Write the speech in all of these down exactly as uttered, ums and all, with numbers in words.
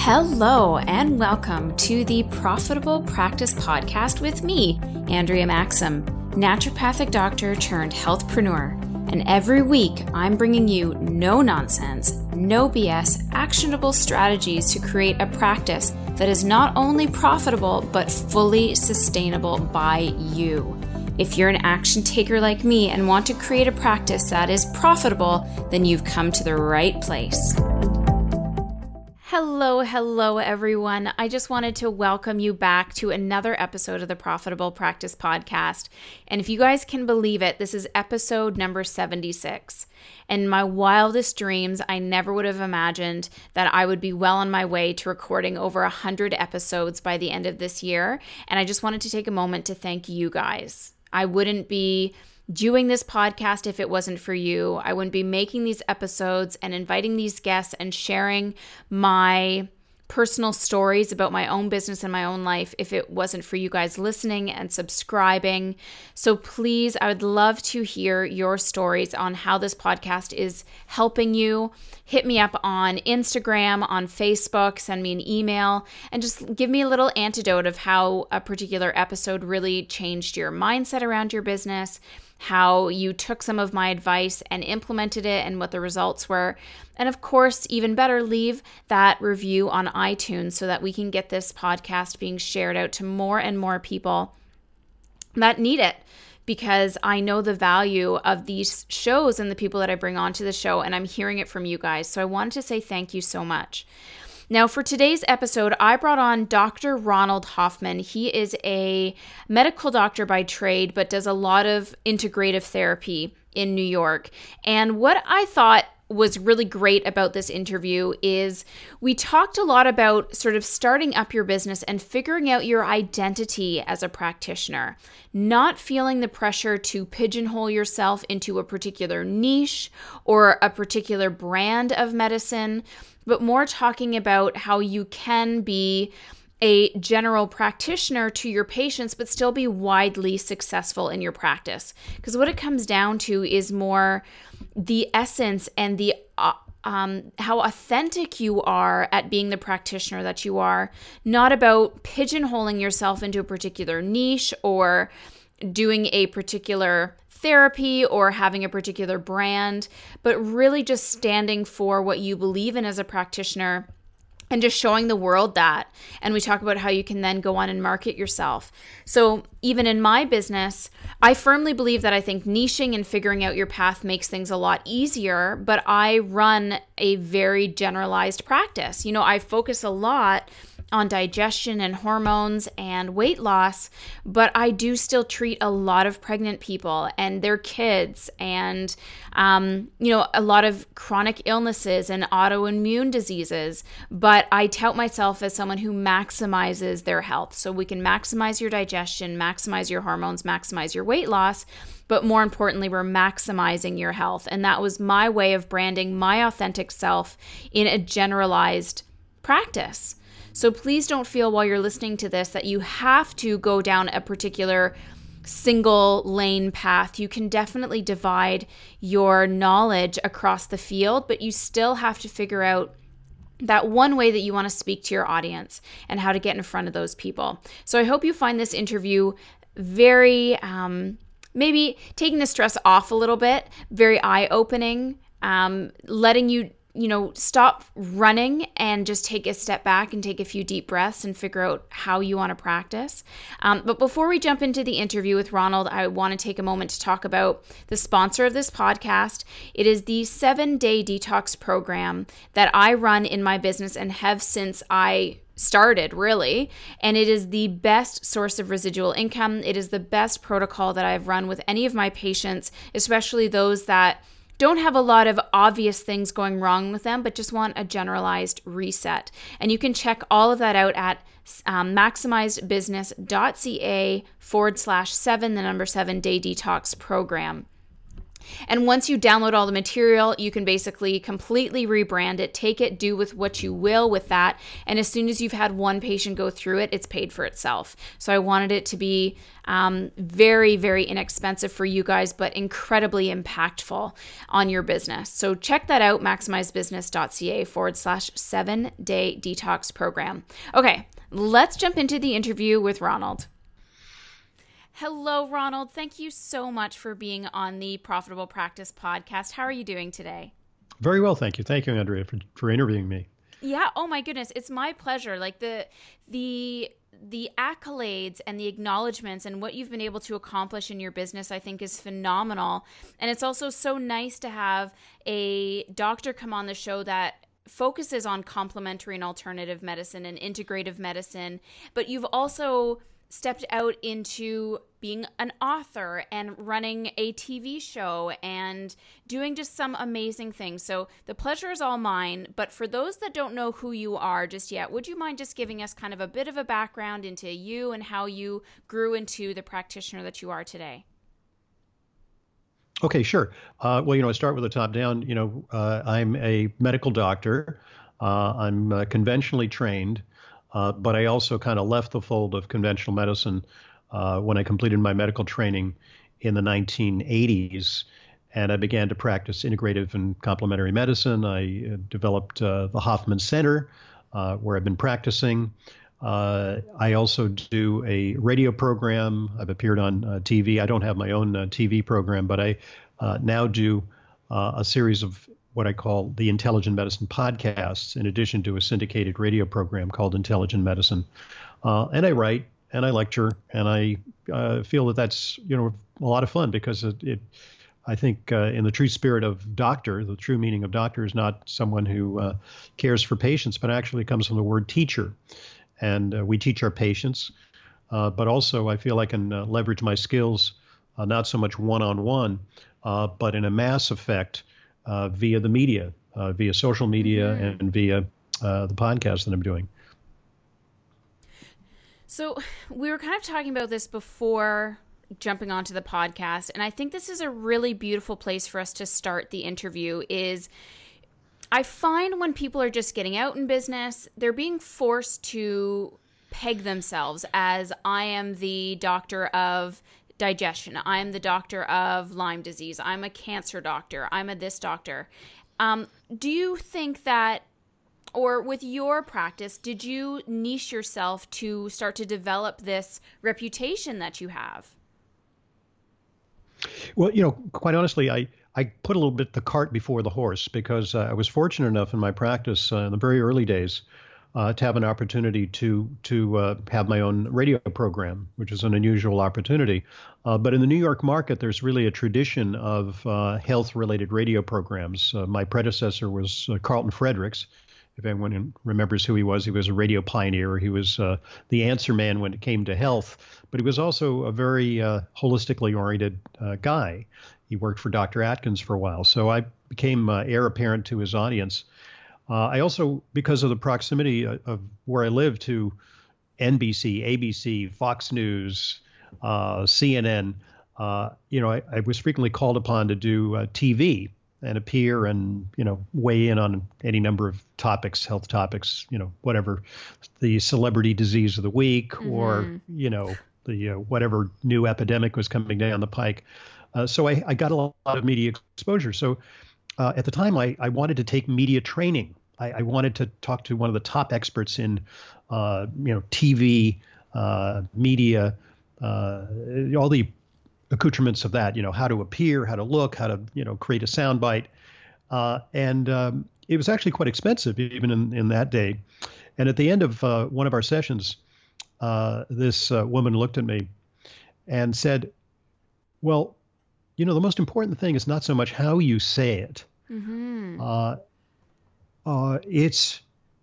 Hello and welcome to the Profitable Practice Podcast with me, Andrea Maxim, naturopathic doctor turned healthpreneur. And every week I'm bringing you no nonsense, no B S, actionable strategies to create a practice that is not only profitable but fully sustainable by you. If you're an action taker like me and want to create a practice that is profitable, then you've come to the right place. Hello, hello, everyone. I just wanted to welcome you back to another episode of the Profitable Practice Podcast. And if you guys can believe it, this is episode number seventy-six. In my wildest dreams, I never would have imagined that I would be well on my way to recording over one hundred episodes by the end of this year. And I just wanted to take a moment to thank you guys. I wouldn't be doing this podcast if it wasn't for you. I wouldn't be making these episodes and inviting these guests and sharing my personal stories about my own business and my own life if it wasn't for you guys listening and subscribing. So please, I would love to hear your stories on how this podcast is helping you. Hit me up on Instagram, on Facebook, send me an email, and just give me a little antidote of how a particular episode really changed your mindset around your business, how you took some of my advice and implemented it and what the results were. And of course, even better, leave that review on iTunes so that we can get this podcast being shared out to more and more people that need it, because I know the value of these shows and the people that I bring onto the show, and I'm hearing it from you guys. So I wanted to say thank you so much. Now, for today's episode, I brought on Doctor Ronald Hoffman. He is a medical doctor by trade, but does a lot of integrative therapy in New York. And what I thought was really great about this interview is we talked a lot about sort of starting up your business and figuring out your identity as a practitioner, not feeling the pressure to pigeonhole yourself into a particular niche or a particular brand of medicine, but more talking about how you can be a general practitioner to your patients, but still be widely successful in your practice. Because what it comes down to is more the essence and the uh, um, how authentic you are at being the practitioner that you are, not about pigeonholing yourself into a particular niche or doing a particular therapy or having a particular brand, but really just standing for what you believe in as a practitioner and just showing the world that. And we talk about how you can then go on and market yourself. So even in my business, I firmly believe that I think niching and figuring out your path makes things a lot easier, but I run a very generalized practice. You know, I focus a lot on digestion and hormones and weight loss, but I do still treat a lot of pregnant people and their kids and, um, you know, a lot of chronic illnesses and autoimmune diseases. But I tout myself as someone who maximizes their health. So we can maximize your digestion, maximize your hormones, maximize your weight loss. But more importantly, we're maximizing your health. And that was my way of branding my authentic self in a generalized practice. So please don't feel while you're listening to this that you have to go down a particular single lane path. You can definitely divide your knowledge across the field, but you still have to figure out that one way that you want to speak to your audience and how to get in front of those people. So I hope you find this interview very, um, maybe taking the stress off a little bit, very eye-opening, um, letting you you know, stop running and just take a step back and take a few deep breaths and figure out how you want to practice. Um, but before we jump into the interview with Ronald, I want to take a moment to talk about the sponsor of this podcast. It is the seven-day detox program that I run in my business and have since I started, really. And it is the best source of residual income. It is the best protocol that I've run with any of my patients, especially those that don't have a lot of obvious things going wrong with them, but just want a generalized reset. And you can check all of that out at um, maximizedbusiness.ca forward slash seven, the number seven day detox program. And once you download all the material, you can basically completely rebrand it, take it, do with what you will with that. And as soon as you've had one patient go through it, it's paid for itself. So I wanted it to be um, very, very inexpensive for you guys, but incredibly impactful on your business. So check that out, maximizebusiness.ca forward slash seven day detox program. Okay, let's jump into the interview with Ronald. Hello, Ronald. Thank you so much for being on the Profitable Practice podcast. How are you doing today? Very well, thank you. Thank you, Andrea, for, for interviewing me. Yeah. Oh my goodness. It's my pleasure. Like the the the accolades and the acknowledgments and what you've been able to accomplish in your business, I think, is phenomenal. And it's also so nice to have a doctor come on the show that focuses on complementary and alternative medicine and integrative medicine, but you've also stepped out into being an author and running a T V show and doing just some amazing things. So the pleasure is all mine. But for those that don't know who you are just yet, would you mind just giving us kind of a bit of a background into you and how you grew into the practitioner that you are today? Okay, sure. Uh, well, you know, I start with the top down. You know, uh, I'm a medical doctor. Uh, I'm uh, conventionally trained. Uh, but I also kind of left the fold of conventional medicine uh, when I completed my medical training in the nineteen eighties, and I began to practice integrative and complementary medicine. I uh, developed uh, the Hoffman Center, uh, where I've been practicing. Uh, I also do a radio program. I've appeared on uh, T V. I don't have my own uh, T V program, but I uh, now do uh, a series of what I call the Intelligent Medicine podcasts, in addition to a syndicated radio program called Intelligent Medicine. Uh, and I write and I lecture, and I uh, feel that that's, you know, a lot of fun because it, it I think uh, in the true spirit of doctor, the true meaning of doctor is not someone who uh, cares for patients, but actually comes from the word teacher. And uh, we teach our patients, uh, but also I feel I can uh, leverage my skills, uh, not so much one-on-one, uh, but in a mass effect, Uh, via the media, uh, via social media, mm-hmm. and via uh, the podcast that I'm doing. So we were kind of talking about this before jumping onto the podcast, and I think this is a really beautiful place for us to start the interview. Is I find when people are just getting out in business, they're being forced to peg themselves as I am the doctor of digestion. I'm the doctor of Lyme disease. I'm a cancer doctor. I'm a this doctor. Um, do you think that, or with your practice, did you niche yourself to start to develop this reputation that you have? Well, you know, quite honestly, I, I put a little bit the cart before the horse because uh, I was fortunate enough in my practice uh, in the very early days Uh, to have an opportunity to to uh, have my own radio program, which is an unusual opportunity. Uh, but in the New York market, there's really a tradition of uh, health-related radio programs. Uh, my predecessor was uh, Carlton Fredericks. If anyone remembers who he was, he was a radio pioneer. He was uh, the answer man when it came to health, but he was also a very uh, holistically oriented uh, guy. He worked for Doctor Atkins for a while. So I became uh, heir apparent to his audience. Uh, I also, because of the proximity of, of where I live to N B C, A B C, Fox News, uh, C N N, uh, you know, I, I was frequently called upon to do uh, T V and appear and, you know, weigh in on any number of topics, health topics, you know, whatever, the celebrity disease of the week, mm-hmm. or, you know, the uh, whatever new epidemic was coming down the pike. Uh, so I, I got a lot of media exposure. So Uh, at the time, I, I wanted to take media training. I, I wanted to talk to one of the top experts in, uh, you know, T V, uh, media, uh, all the accoutrements of that. You know, how to appear, how to look, how to, you know, create a soundbite, uh, and um, it was actually quite expensive even in, in that day. And at the end of uh, one of our sessions, uh, this uh, woman looked at me and said, "Well, you know, the most important thing is not so much how you say it. Mm-hmm. Uh, uh, it's,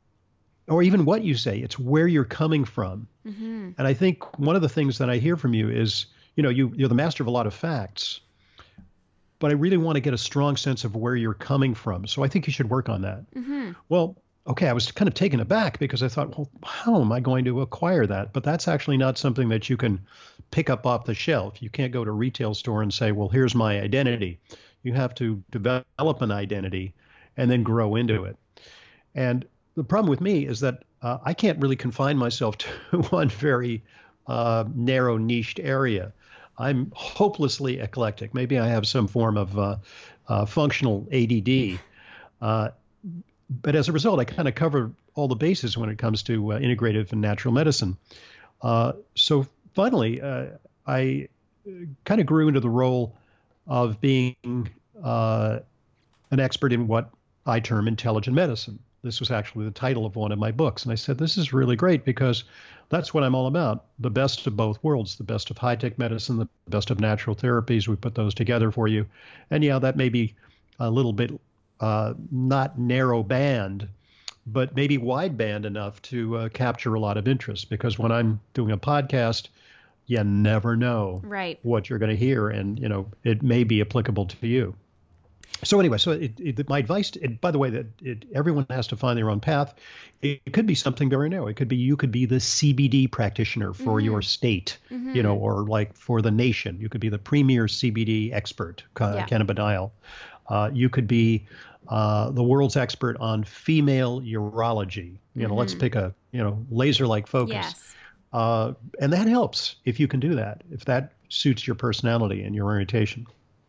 or even what you say, it's where you're coming from." Mm-hmm. And I think one of the things that I hear from you is, you know, you, you're the master of a lot of facts, but I really want to get a strong sense of where you're coming from. So I think you should work on that. Mm-hmm. Well, okay, I was kind of taken aback because I thought, well, how am I going to acquire that? But that's actually not something that you can pick up off the shelf. You can't go to a retail store and say, well, here's my identity. You have to develop an identity and then grow into it. And the problem with me is that uh, I can't really confine myself to one very uh, narrow, niched area. I'm hopelessly eclectic. Maybe I have some form of uh, uh, functional A D D. Uh, but as a result, I kind of cover all the bases when it comes to uh, integrative and natural medicine. Uh, so finally, uh, I kind of grew into the role of being uh, an expert in what I term intelligent medicine. This was actually the title of one of my books. And I said, this is really great because that's what I'm all about. The best of both worlds, the best of high-tech medicine, the best of natural therapies. We put those together for you. And yeah, that may be a little bit uh, not narrow band, but maybe wide band enough to uh, capture a lot of interest. Because when I'm doing a podcast, you never know right. what you're going to hear. And, you know, it may be applicable to you. So anyway, so it, it, my advice, and by the way, that it, everyone has to find their own path. It, it could be something very narrow. It could be you could be the C B D practitioner for mm-hmm. your state, mm-hmm. you know, or like for the nation. You could be the premier C B D expert, yeah. cannabidiol. Uh, you could be uh, the world's expert on female urology. You know, mm-hmm. let's pick a you know laser-like focus. Yes. Uh, and that helps if you can do that, if that suits your personality and your orientation.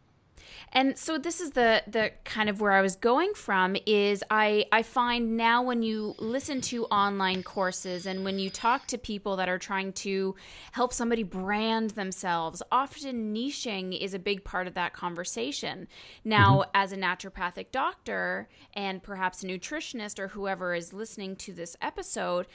And so this is the the kind of where I was going from is I, I find now when you listen to online courses and when you talk to people that are trying to help somebody brand themselves, often niching is a big part of that conversation. Now, mm-hmm. as a naturopathic doctor and perhaps a nutritionist or whoever is listening to this episode,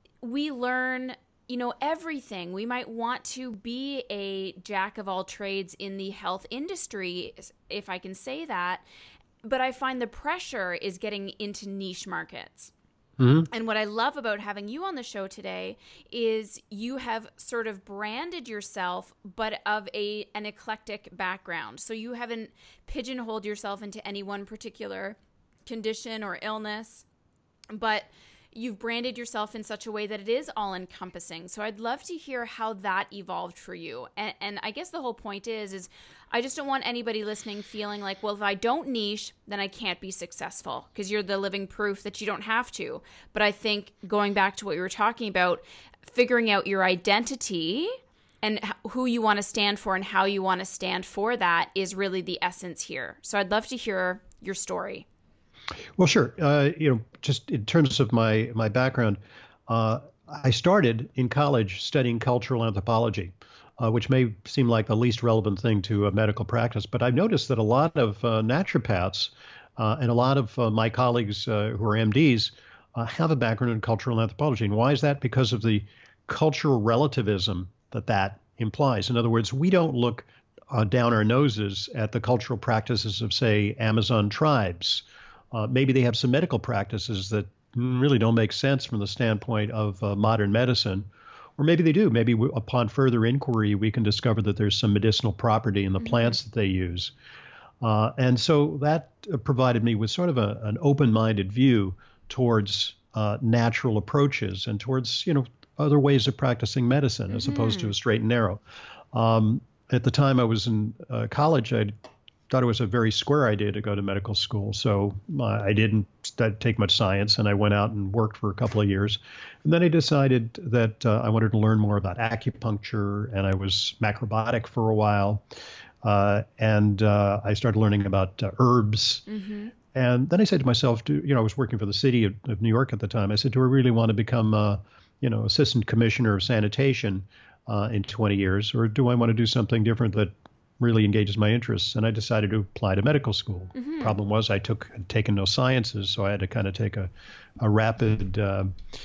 we learn you know, everything. We might want to be a jack of all trades in the health industry, if I can say that. But I find the pressure is getting into niche markets. Mm-hmm. And what I love about having you on the show today is you have sort of branded yourself, but of a an eclectic background. So you haven't pigeonholed yourself into any one particular condition or illness, but you've branded yourself in such a way that it is all-encompassing. So I'd love to hear how that evolved for you. And, and I guess the whole point is, is I just don't want anybody listening feeling like, well, if I don't niche, then I can't be successful, because you're the living proof that you don't have to. But I think going back to what you were talking about, figuring out your identity and who you want to stand for and how you want to stand for that is really the essence here. So I'd love to hear your story. Well, sure. Uh, you know, just in terms of my my background, uh, I started in college studying cultural anthropology, uh, which may seem like the least relevant thing to a medical practice. But I've noticed that a lot of uh, naturopaths uh, and a lot of uh, my colleagues uh, who are M Ds uh, have a background in cultural anthropology. And why is that? Because of the cultural relativism that that implies. In other words, we don't look uh, down our noses at the cultural practices of, say, Amazon tribes. Uh, maybe they have some medical practices that really don't make sense from the standpoint of uh, modern medicine. Or maybe they do. Maybe we, upon further inquiry, we can discover that there's some medicinal property in the mm-hmm. plants that they use. Uh, and so that provided me with sort of a, an open-minded view towards uh, natural approaches and towards, you know, other ways of practicing medicine mm-hmm. as opposed to a straight and narrow. Um, at the time I was in uh, college, I'd thought it was a very square idea to go to medical school. So uh, I didn't st- take much science, and I went out and worked for a couple of years. And then I decided that uh, I wanted to learn more about acupuncture, and I was macrobiotic for a while. Uh, and uh, I started learning about uh, herbs. Mm-hmm. And then I said to myself, do, you know, I was working for the city of, of New York at the time. I said, do I really want to become, uh, you know, assistant commissioner of sanitation uh, in twenty years, or do I want to do something different that really engages my interests? And I decided to apply to medical school. Mm-hmm. Problem was I took had taken no sciences, so I had to kind of take a, a rapid uh,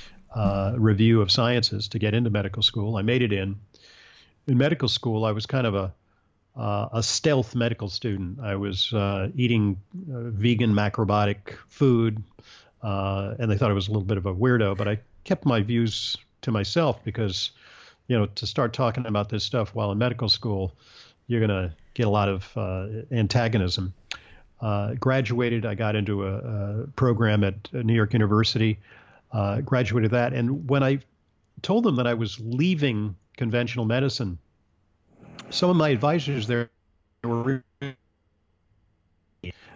uh, review of sciences to get into medical school. I made it in. In medical school, I was kind of a uh, a stealth medical student. I was uh, eating uh, vegan macrobiotic food, uh, and they thought I was a little bit of a weirdo, but I kept my views to myself because, you know, to start talking about this stuff while in medical school, you're going to get a lot of uh, antagonism. Uh, graduated, I got into a, a program at New York University, uh, graduated that. And when I told them that I was leaving conventional medicine, some of my advisors there were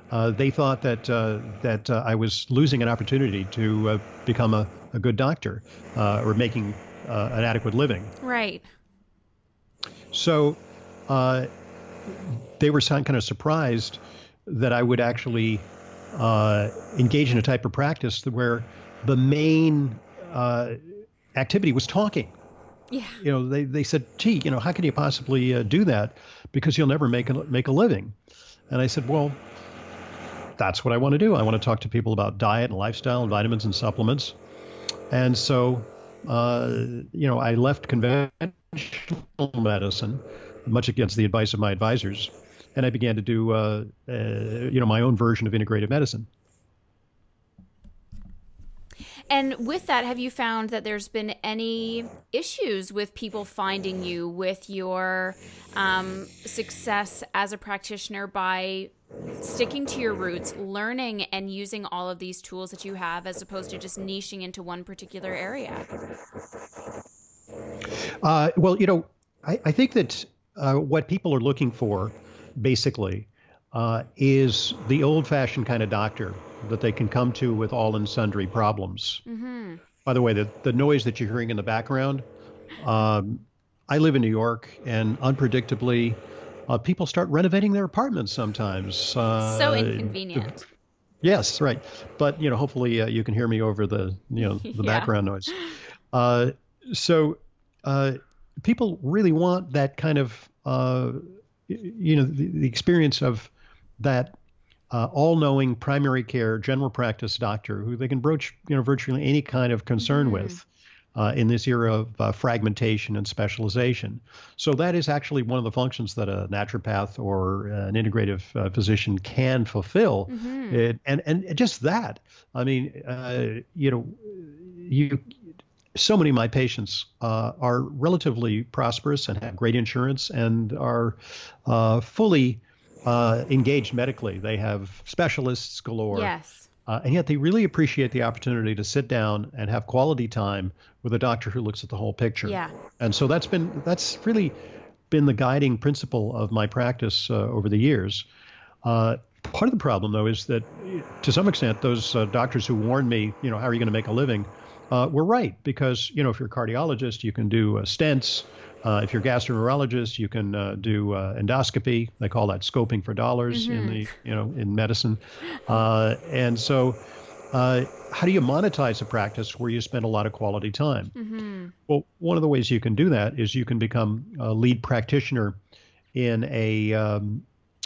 uh, they thought that uh, that uh, I was losing an opportunity to uh, become a, a good doctor uh, or making uh, an adequate living. Right. So uh, they were kind of surprised that I would actually uh, engage in a type of practice where the main uh, activity was talking. Yeah. You know, they, they said, gee, you know, how can you possibly uh, do that? Because you'll never make a, make a living. And I said, well, that's what I want to do. I want to talk to people about diet and lifestyle and vitamins and supplements. And so, uh, you know, I left conventional medicine, much against the advice of my advisors, and I began to do, uh, uh, you know, my own version of integrative medicine. And with that, have you found that there's been any issues with people finding you with your um, success as a practitioner by sticking to your roots, learning and using all of these tools that you have, as opposed to just niching into one particular area? Uh, well, you know, I, I think that uh, what people are looking for, basically, uh, is the old-fashioned kind of doctor that they can come to with all and sundry problems. Mm-hmm. By the way, the, the noise that you're hearing in the background, um, I live in New York, and unpredictably, uh, people start renovating their apartments sometimes. Uh, so inconvenient. Yes, right. But, you know, hopefully uh, you can hear me over the, you know, the yeah. background noise. Uh, so uh, people really want that kind of, uh, you know, the, the experience of that Uh, all-knowing primary care general practice doctor who they can broach, you know, virtually any kind of concern mm-hmm. with uh, in this era of uh, fragmentation and specialization. So that is actually one of the functions that a naturopath or uh, an integrative uh, physician can fulfill. Mm-hmm. It, and and just that, I mean, uh, you know, you. So many of my patients uh, are relatively prosperous and have great insurance and are uh, fully Uh, engaged medically. They have specialists galore. Yes. Uh, and yet they really appreciate the opportunity to sit down and have quality time with a doctor who looks at the whole picture. Yeah. And so that's been, that's really been the guiding principle of my practice uh, over the years. Uh, part of the problem, though, is that to some extent, those uh, doctors who warned me, you know, how are you going to make a living, uh, were right. Because, you know, if you're a cardiologist, you can do uh, stents. Uh, if you're a gastroenterologist, you can uh, do uh, endoscopy. They call that scoping for dollars mm-hmm. in the, you know, in medicine. Uh, and so, uh, how do you monetize a practice where you spend a lot of quality time? Mm-hmm. Well, one of the ways you can do that is you can become a lead practitioner in a, um,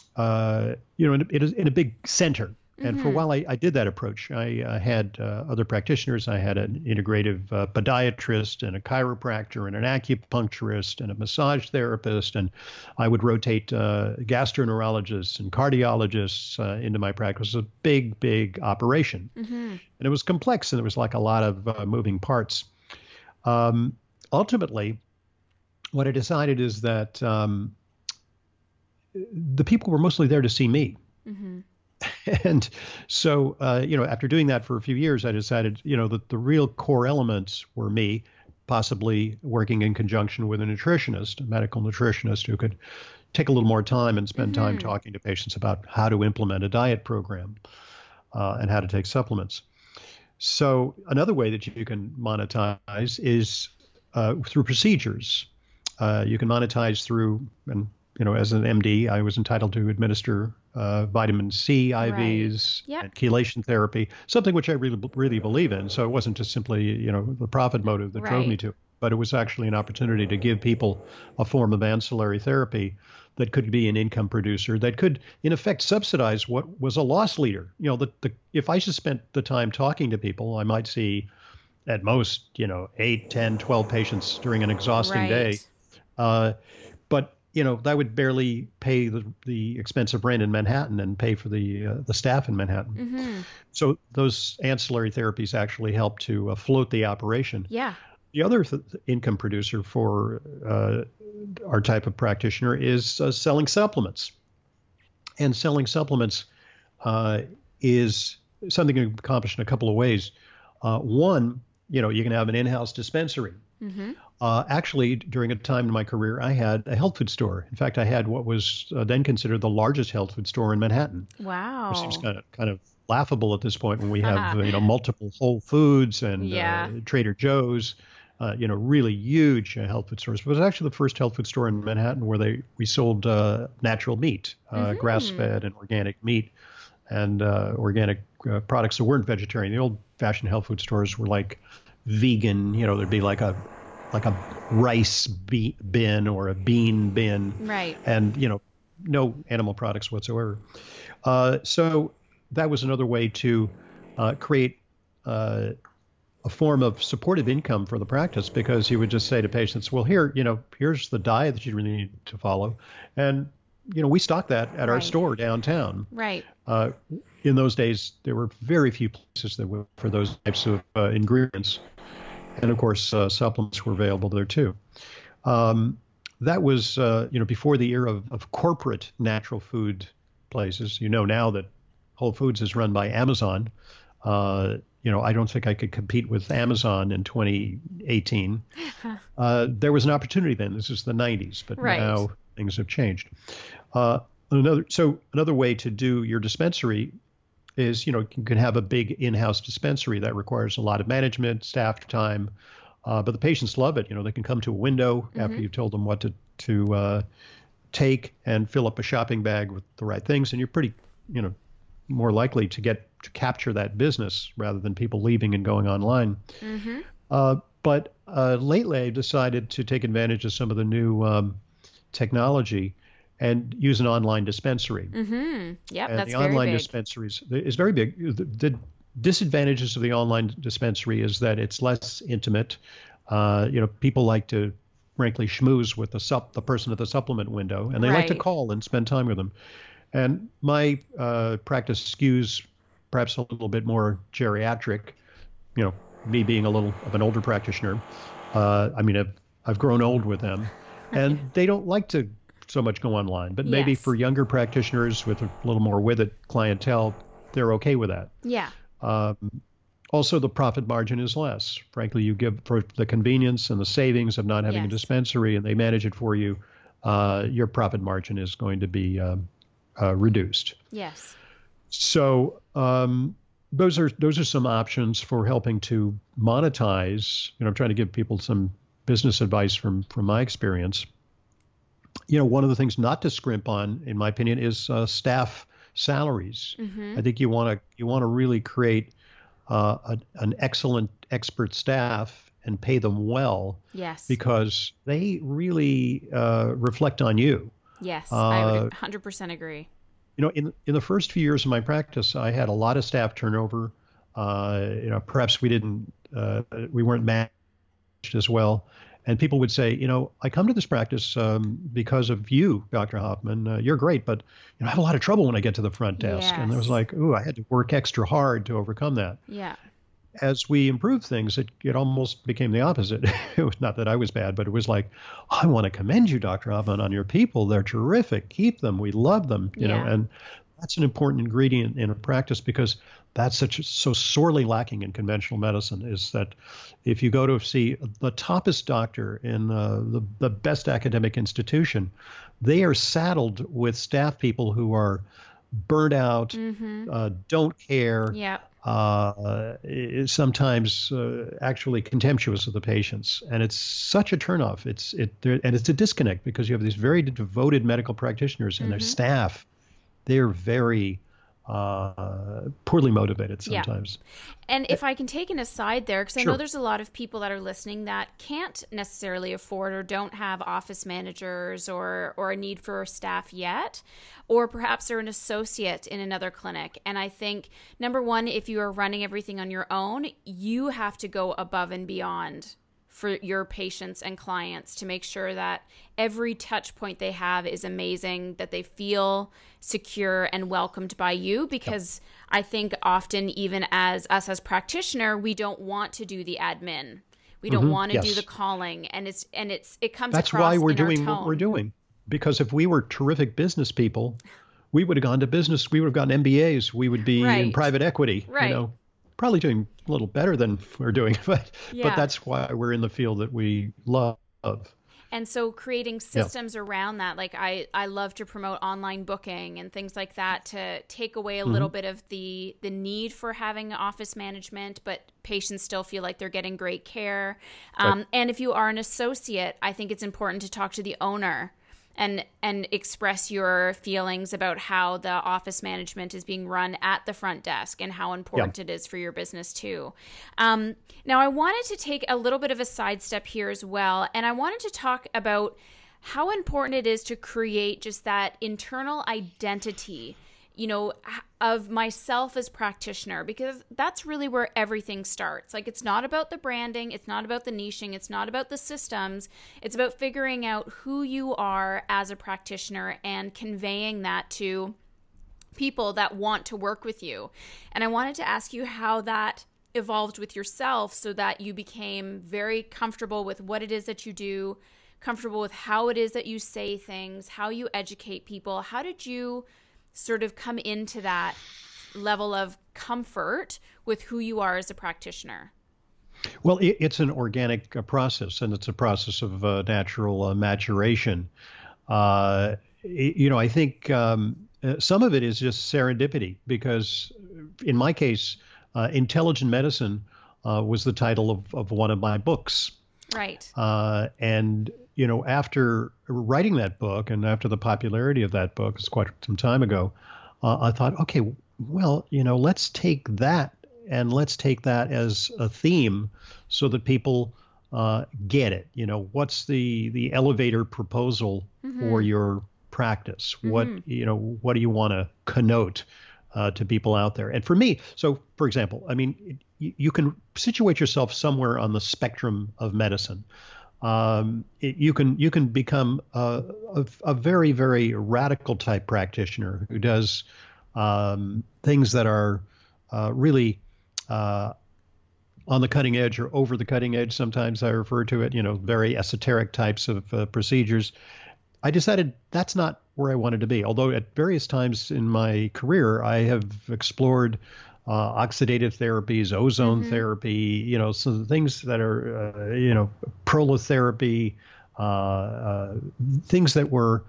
uh, you know, in a, in a big center. And mm-hmm. for a while, I, I did that approach. I uh, had uh, other practitioners. I had an integrative uh, podiatrist and a chiropractor and an acupuncturist and a massage therapist. And I would rotate uh, gastroenterologists and cardiologists uh, into my practice. It was a big, big operation. Mm-hmm. And it was complex, and there was like a lot of uh, moving parts. Um, ultimately, what I decided is that um, the people were mostly there to see me. Mm-hmm. And so, uh, you know, after doing that for a few years, I decided, you know, that the real core elements were me, possibly working in conjunction with a nutritionist, a medical nutritionist who could take a little more time and spend mm-hmm. time talking to patients about how to implement a diet program uh, and how to take supplements. So another way that you can monetize is uh, through procedures. Uh, you can monetize through, and you know, as an M D, I was entitled to administer uh, vitamin C I Vs right. yep. and chelation therapy, something which I really, really believe in. So it wasn't just simply, you know, the profit motive that right. drove me to it, but it was actually an opportunity to give people a form of ancillary therapy that could be an income producer, that could, in effect, subsidize what was a loss leader. You know, the, the if I just spent the time talking to people, I might see at most, you know, eight, ten, twelve patients during an exhausting right. day. Uh, but you know, that would barely pay the, the expense of rent in Manhattan and pay for the uh, the staff in Manhattan. Mm-hmm. So those ancillary therapies actually help to uh, float the operation. Yeah. The other th- income producer for uh, our type of practitioner is uh, selling supplements. And selling supplements uh, is something you can accomplish in a couple of ways. Uh, one, you know, you can have an in-house dispensary. Mm-hmm. Uh, actually, during a time in my career, I had a health food store. In fact, I had what was uh, then considered the largest health food store in Manhattan. Wow. Which seems kind of kind of laughable at this point when we have uh, you know multiple Whole Foods and yeah. uh, Trader Joe's, uh, you know really huge uh, health food stores. But it was actually the first health food store in Manhattan where they we sold uh, natural meat, uh, mm-hmm. grass-fed and organic meat, and uh, organic uh, products that weren't vegetarian. The old-fashioned health food stores were like vegan. You know, there'd be like a like a rice be- bin or a bean bin, right? And you know, no animal products whatsoever. Uh, so that was another way to uh, create uh, a form of supportive income for the practice, because you would just say to patients, well, here, you know, here's the diet that you really need to follow. And, you know, we stock that at right. our store downtown. Right. Uh, in those days, there were very few places that were for those types of uh, ingredients. And of course, uh, supplements were available there too. Um, that was, uh, you know, before the era of, of corporate natural food places. You know now that Whole Foods is run by Amazon. Uh, you know, I don't think I could compete with Amazon in twenty eighteen. Uh, there was an opportunity then. This is the nineties, but right. now things have changed. Uh, another, so another way to do your dispensary is, you know, you can have a big in-house dispensary that requires a lot of management, staff time, uh, but the patients love it. You know, they can come to a window mm-hmm. after you've told them what to to uh, take and fill up a shopping bag with the right things, and you're pretty, you know, more likely to get to capture that business rather than people leaving and going online. Mm-hmm. Uh, but uh, lately, I decided to take advantage of some of the new um, technology and use an online dispensary. Mm-hmm. Yep, and that's the very online big. dispensaries is very big. The, the disadvantages of the online dispensary is that it's less intimate. Uh, you know, people like to, frankly, schmooze with the sup the person at the supplement window, and they right. like to call and spend time with them. And my uh, practice skews perhaps a little bit more geriatric. You know, me being a little of an older practitioner. Uh, I mean, I've, I've grown old with them, and they don't like to so much go online. But maybe yes. for younger practitioners with a little more with it clientele, they're okay with that. Yeah. Um, also, the profit margin is less. Frankly, you give for the convenience and the savings of not having yes. a dispensary, and they manage it for you. Uh, your profit margin is going to be um, uh, reduced. Yes. So um, those are those are some options for helping to monetize. You know, I'm trying to give people some business advice from from my experience. You know, one of the things not to scrimp on, in my opinion, is uh, staff salaries. Mm-hmm. I think you want to you want to really create uh, a, an excellent expert staff and pay them well. Yes. Because they really uh, reflect on you. Yes, uh, I would one hundred percent agree. You know, in in the first few years of my practice, I had a lot of staff turnover. Uh, you know, perhaps we didn't, uh, we weren't managed as well. And people would say, you know, I come to this practice um, because of you, Doctor Hoffman. Uh, you're great, but you know, I have a lot of trouble when I get to the front desk. Yes. And it was like, ooh, I had to work extra hard to overcome that. Yeah. As we improved things, it, it almost became the opposite. It was not that I was bad, but it was like, oh, I want to commend you, Doctor Hoffman, on your people. They're terrific. Keep them. We love them. You yeah. know, and that's an important ingredient in a practice, because that's such so sorely lacking in conventional medicine, is that if you go to see the toppest doctor in uh, the, the best academic institution, they are saddled with staff people who are burnt out, mm-hmm. uh, don't care, yeah. uh, is sometimes uh, actually contemptuous of the patients. And it's such a turnoff. It's it and it's a disconnect, because you have these very devoted medical practitioners and mm-hmm. their staff. They're very uh, poorly motivated sometimes. Yeah. And if I can take an aside there, because I sure. know there's a lot of people that are listening that can't necessarily afford or don't have office managers or, or a need for staff yet, or perhaps they're an associate in another clinic. And I think, number one, if you are running everything on your own, you have to go above and beyond for your patients and clients to make sure that every touch point they have is amazing, that they feel secure and welcomed by you, because yep. I think often, even as us as practitioner, we don't want to do the admin. We don't mm-hmm. want to yes. do the calling, and it's and it's it comes That's across why we're in doing our tone. what we're doing. Because if we were terrific business people, we would have gone to business. We would have gotten M B As. We would be right. in private equity. Right. You know? probably doing a little better than we're doing, but Yeah. but that's why we're in the field that we love. And so creating Yeah. systems around that, like I, I love to promote online booking and things like that to take away a Mm-hmm. little bit of the the need for having office management, but patients still feel like they're getting great care. Um, Right. And if you are an associate, I think it's important to talk to the owner and and express your feelings about how the office management is being run at the front desk and how important it is for your business too. Um, now, I wanted to take a little bit of a sidestep here as well, and I wanted to talk about how important it is to create just that internal identity, you know, of myself as practitioner, because that's really where everything starts. Like, it's not about the branding, it's not about the niching, it's not about the systems. It's about figuring out who you are as a practitioner and conveying that to people that want to work with you. And I wanted to ask you how that evolved with yourself so that you became very comfortable with what it is that you do, comfortable with how it is that you say things, how you educate people. How did you sort of come into that level of comfort with who you are as a practitioner? Well, it, it's an organic uh, process, and it's a process of uh, natural uh, maturation. Uh, y- you know, I think um, uh, some of it is just serendipity, because in my case, uh, Intelligent Medicine uh, was the title of, of one of my books. Right. Uh, and, you know, after writing that book and after the popularity of that book, it's quite some time ago, uh, I thought, okay, well, you know, let's take that and let's take that as a theme so that people uh, get it. You know, what's the, the elevator proposal Mm-hmm. for your practice? Mm-hmm. What, you know, what do you want to connote uh, to people out there? And for me, so for example, I mean, you, you can situate yourself somewhere on the spectrum of medicine. Um, it, you can you can become a, a, a very, very radical type practitioner who does um, things that are uh, really uh, on the cutting edge or over the cutting edge. Sometimes I refer to it, you know, very esoteric types of uh, procedures. I decided that's not where I wanted to be. Although at various times in my career, I have explored uh, oxidative therapies, ozone Mm-hmm. therapy, you know, some things that are, uh, you know, prolotherapy, uh, uh, things that were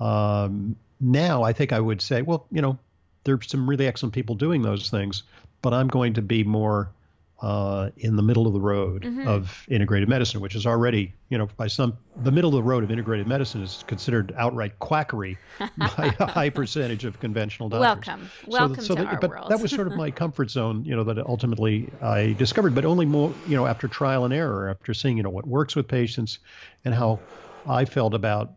um, now I think I would say, well, you know, there's some really excellent people doing those things, but I'm going to be more uh, in the middle of the road Mm-hmm. of integrated medicine, which is already, you know, by some, the middle of the road of integrated medicine is considered outright quackery by a high percentage of conventional doctors. Welcome. Welcome so to that, our but world. that was sort of my comfort zone, you know, that ultimately I discovered, but only more, you know, after trial and error, after seeing, you know, what works with patients and how I felt about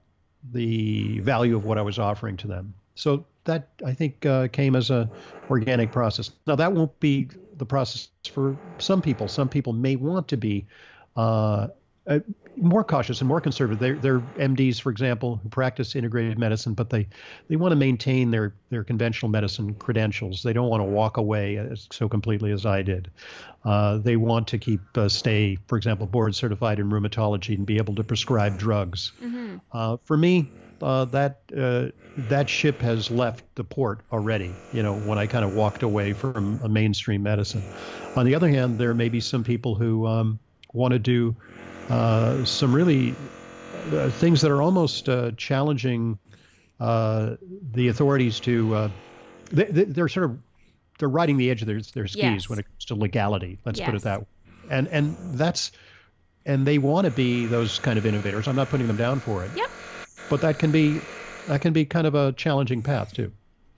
the value of what I was offering to them. So that, I think, uh, came as a organic process. Now, that won't be the process for some people. Some people may want to be uh, uh, more cautious and more conservative. They're, they're M Ds, for example, who practice integrated medicine, but they, they want to maintain their, their conventional medicine credentials. They don't want to walk away as, so completely as I did. Uh, they want to keep uh, stay, for example, board certified in rheumatology and be able to prescribe drugs. Mm-hmm. Uh, for me, uh, that uh, that ship has left the port already, you know, when I kind of walked away from a mainstream medicine. On the other hand, there may be some people who um, want to do uh, some really uh, things that are almost uh, challenging uh, the authorities to, uh, they, they're sort of, they're riding the edge of their, their skis Yes. when it comes to legality. Let's put Yes. it that way. And, and that's, and they want to be those kind of innovators. I'm not putting them down for it. Yep. But that can be that can be kind of a challenging path too.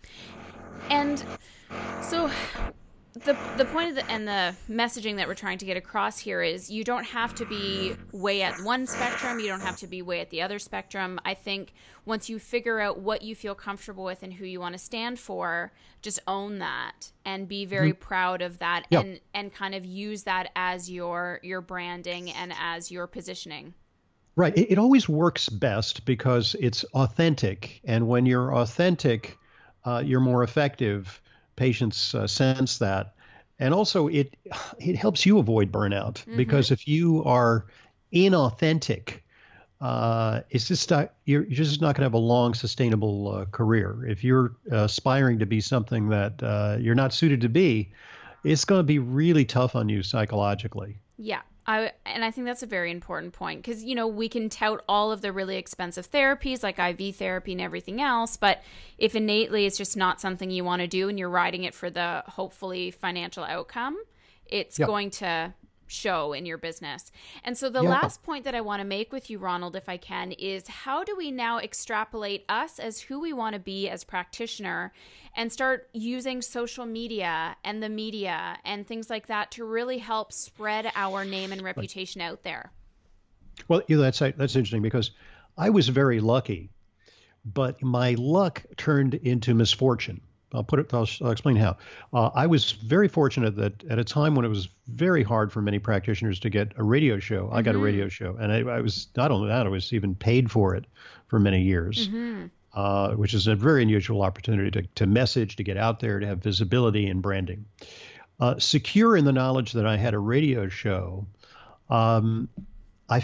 And so the the point of the, and the messaging that we're trying to get across here is you don't have to be way at one spectrum. You don't have to be way at the other spectrum. I think once you figure out what you feel comfortable with and who you want to stand for, just own that and be very mm-hmm. proud of that yeah. and, and kind of use that as your your branding and as your positioning. Right. It, it always works best because it's authentic. And when you're authentic, uh, you're more effective. Patients uh, sense that. And also it it helps you avoid burnout mm-hmm. because if you are inauthentic, uh, it's just not, you're, you're just not going to have a long, sustainable uh, career. If you're uh, aspiring to be something that uh, you're not suited to be, it's going to be really tough on you psychologically. Yeah. I, and I think that's a very important point because, you know, we can tout all of the really expensive therapies like I V therapy and everything else. But if innately it's just not something you want to do and you're riding it for the hopefully financial outcome, it's yeah. going to show in your business. And so the yeah. last point that I want to make with you, Ronald, if I can, is how do we now extrapolate us as who we want to be as practitioner and start using social media and the media and things like that to really help spread our name and reputation out there? Well, you know, that's that's interesting because I was very lucky, but my luck turned into misfortune. I'll put it. I'll, I'll explain how. Uh, I was very fortunate that at a time when it was very hard for many practitioners to get a radio show, mm-hmm. I got a radio show, and I, I was not only that, I was even paid for it for many years, mm-hmm. uh, which is a very unusual opportunity to to message, to get out there, to have visibility and branding. Uh, secure in the knowledge that I had a radio show, um, I.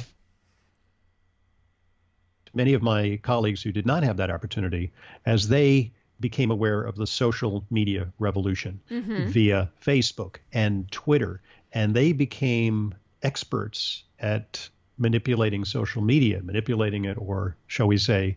Many of my colleagues who did not have that opportunity, as they became aware of the social media revolution mm-hmm. via Facebook and Twitter, and they became experts at manipulating social media, manipulating it, or shall we say,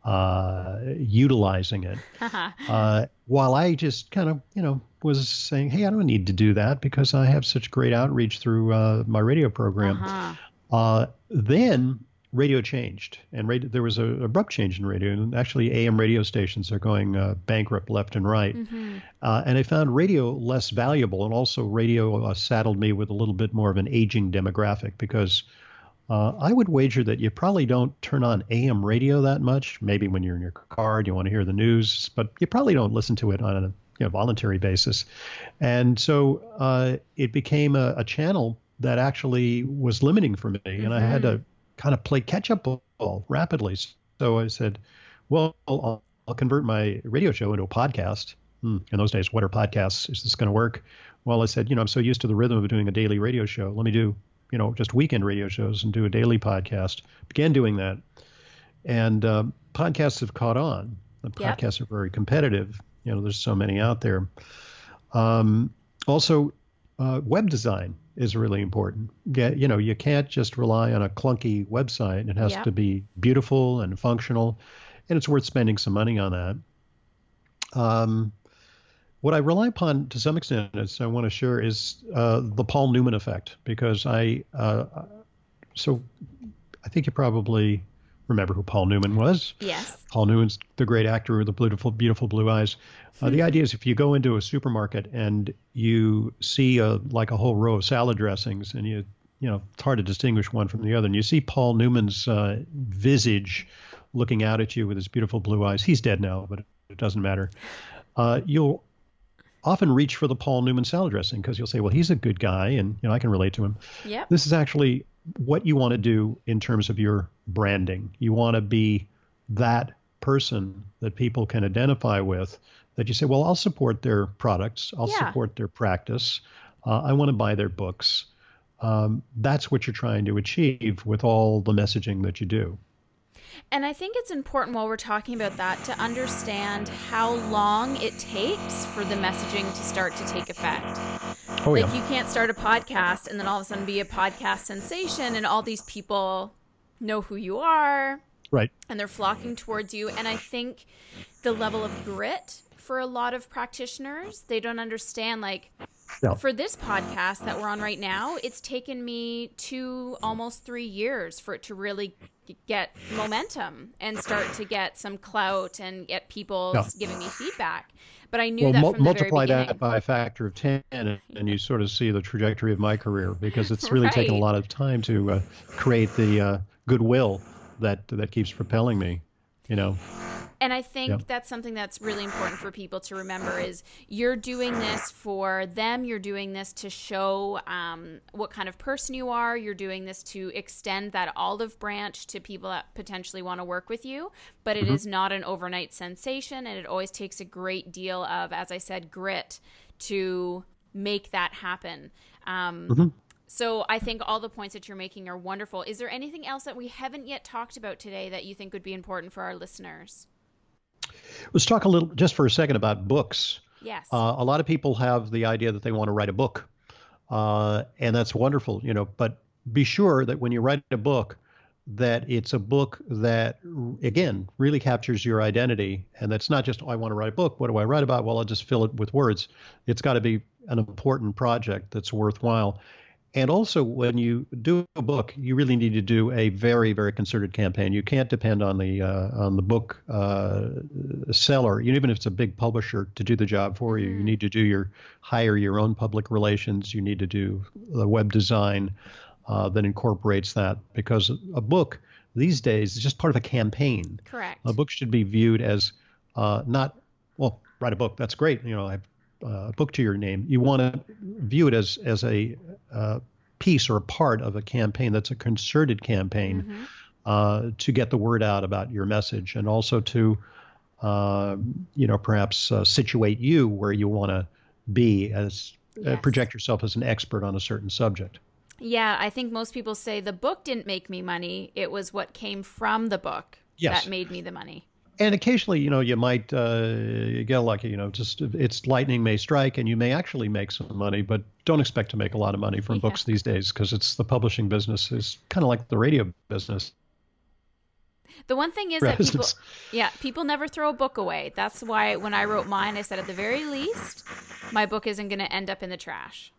uh, utilizing it. uh, while I just kind of, you know, was saying, hey, I don't need to do that because I have such great outreach through uh, my radio program. Uh-huh. Uh, then radio changed, and radio, there was an abrupt change in radio, and actually A M radio stations are going uh, bankrupt left and right. Mm-hmm. Uh, and I found radio less valuable, and also radio uh, saddled me with a little bit more of an aging demographic because uh, I would wager that you probably don't turn on A M radio that much. Maybe when you're in your car, you want to hear the news, but you probably don't listen to it on a you know, voluntary basis. And so uh, it became a, a channel that actually was limiting for me, mm-hmm. and I had to kind of play catch-up ball rapidly. So I said, well, I'll, I'll convert my radio show into a podcast. Hmm. In those days, what are podcasts? Is this going to work? Well, I said, you know, I'm so used to the rhythm of doing a daily radio show. Let me do, you know, just weekend radio shows and do a daily podcast. Began doing that. And uh, podcasts have caught on. The podcasts yep. are very competitive. You know, there's so many out there. Um, also, uh, web design is really important. Yeah, you know, you can't just rely on a clunky website. It has yeah. to be beautiful and functional, and it's worth spending some money on that. Um, what I rely upon to some extent, as I want to share, is uh, the Paul Newman effect, because I, uh, so I think you probably remember who Paul Newman was. Yes. Paul Newman's the great actor with the beautiful, beautiful blue eyes. Uh, the idea is if you go into a supermarket and you see a, like a whole row of salad dressings, and you, you know, it's hard to distinguish one from the other, and you see Paul Newman's uh, visage looking out at you with his beautiful blue eyes. He's dead now, but it doesn't matter. Uh, you'll often reach for the Paul Newman salad dressing because you'll say, well, he's a good guy, and you know I can relate to him. Yep. This is actually what you want to do in terms of your branding. You want to be that person that people can identify with, that you say, well, I'll support their products. I'll yeah. support their practice. Uh, I want to buy their books. Um, that's what you're trying to achieve with all the messaging that you do. And I think it's important while we're talking about that to understand how long it takes for the messaging to start to take effect. Oh, like yeah. you can't start a podcast and then all of a sudden be a podcast sensation and all these people know who you are. Right. And they're flocking towards you. And I think the level of grit for a lot of practitioners, they don't understand, like, yeah. for this podcast that we're on right now, it's taken me two, almost three years for it to really get momentum and start to get some clout and get people yeah. giving me feedback. But I knew well, that mul- from the very multiply beginning. that by a factor of ten, and, and you sort of see the trajectory of my career, because it's really right. taken a lot of time to uh, create the uh, goodwill that that keeps propelling me, you know. And I think Yep. that's something that's really important for people to remember is you're doing this for them. You're doing this to show um, what kind of person you are. You're doing this to extend that olive branch to people that potentially want to work with you. But it Mm-hmm. is not an overnight sensation. And it always takes a great deal of, as I said, grit to make that happen. Um, Mm-hmm. So I think all the points that you're making are wonderful. Is there anything else that we haven't yet talked about today that you think would be important for our listeners? Let's talk a little, just for a second, about books. Yes. Uh, a lot of people have the idea that they want to write a book, uh, and that's wonderful, you know, but be sure that when you write a book, that it's a book that, again, really captures your identity. And that's not just, oh, I want to write a book. What do I write about? Well, I'll just fill it with words. It's got to be an important project that's worthwhile. And also, when you do a book, you really need to do a very, very concerted campaign. You can't depend on the uh, on the book uh, seller, even if it's a big publisher, to do the job for you. Mm. You need to do your hire your own public relations. You need to do the web design uh, that incorporates that, because a book these days is just part of a campaign. Correct. A book should be viewed as uh, not, well, write a book. That's great. You know, I've Uh, book to your name. You want to view it as as a uh, piece or a part of a campaign that's a concerted campaign mm-hmm. uh, to get the word out about your message, and also to uh, you know perhaps uh, situate you where you want to be, as yes. uh, project yourself as an expert on a certain subject. Yeah, I think most people say the book didn't make me money. It was what came from the book yes. that made me the money. And occasionally, you know, you might uh, get lucky, you know, just it's lightning may strike and you may actually make some money, but don't expect to make a lot of money from yeah. books these days, because it's the publishing business is kind of like the radio business. The one thing is that people, yeah, people never throw a book away. That's why when I wrote mine, I said at the very least, my book isn't going to end up in the trash.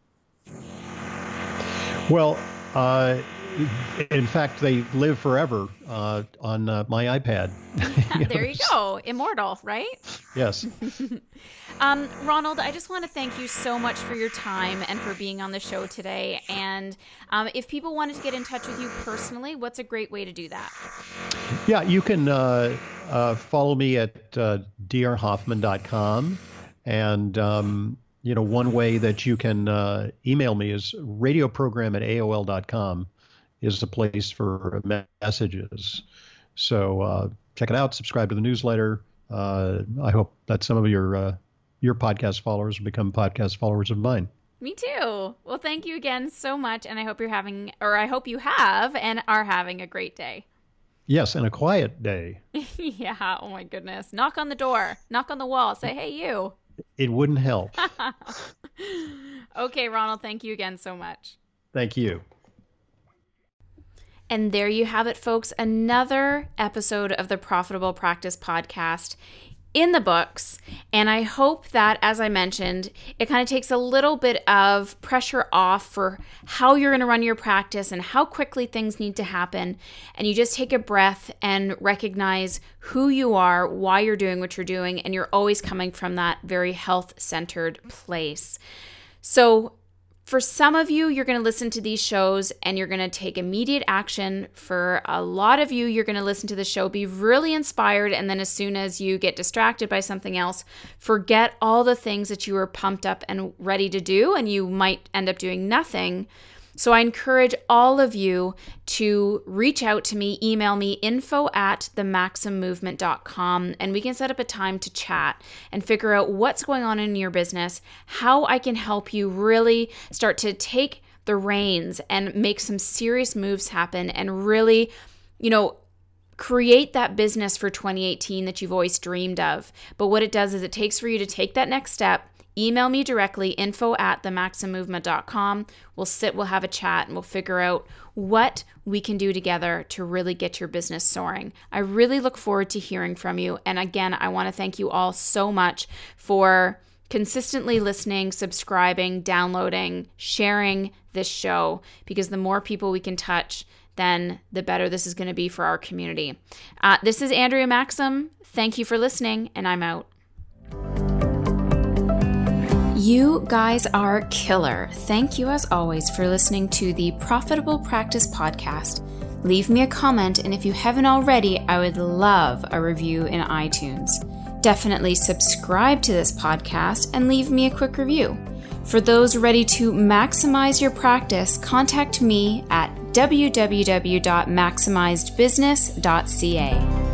Well, uh, in fact, they live forever uh, on uh, my iPad. Yeah, there you go. Immortal, right? Yes. um, Ronald, I just want to thank you so much for your time and for being on the show today. And um, if people wanted to get in touch with you personally, what's a great way to do that? Yeah, you can uh, uh, follow me at uh, d r hoffman dot com. And, um, you know, one way that you can uh, email me is radioprogram at a o l dot com. is the place for messages. So uh, check it out. Subscribe to the newsletter. Uh, I hope that some of your uh, your podcast followers will become podcast followers of mine. Me too. Well, thank you again so much, and I hope you're having, or I hope you have and are having a great day. Yes, and a quiet day. Yeah. Oh my goodness. Knock on the door. Knock on the wall. Say, hey, you. It wouldn't help. Okay, Ronald. Thank you again so much. Thank you. And there you have it, folks. Another episode of the Profitable Practice Podcast in the books. And I hope that, as I mentioned, it kind of takes a little bit of pressure off for how you're going to run your practice and how quickly things need to happen. And you just take a breath and recognize who you are, why you're doing what you're doing, and you're always coming from that very health-centered place. So for some of you, you're going to listen to these shows and you're going to take immediate action. For a lot of you, you're going to listen to the show, be really inspired, and then as soon as you get distracted by something else, forget all the things that you were pumped up and ready to do, and you might end up doing nothing. So I encourage all of you to reach out to me, email me, info at the maxim movement dot com, and we can set up a time to chat and figure out what's going on in your business, how I can help you really start to take the reins and make some serious moves happen and really, you know, create that business for twenty eighteen that you've always dreamed of. But what it does is it takes for you to take that next step. Email me directly, info at the maxim movement dot com. We'll sit, we'll have a chat, and we'll figure out what we can do together to really get your business soaring. I really look forward to hearing from you. And again, I want to thank you all so much for consistently listening, subscribing, downloading, sharing this show, because the more people we can touch, then the better this is going to be for our community. Uh, this is Andrea Maxim. Thank you for listening, and I'm out. You guys are killer. Thank you as always for listening to the Profitable Practice Podcast. Leave me a comment, and if you haven't already, I would love a review in iTunes. Definitely subscribe to this podcast and leave me a quick review. For those ready to maximize your practice, contact me at w w w dot maximized business dot c a.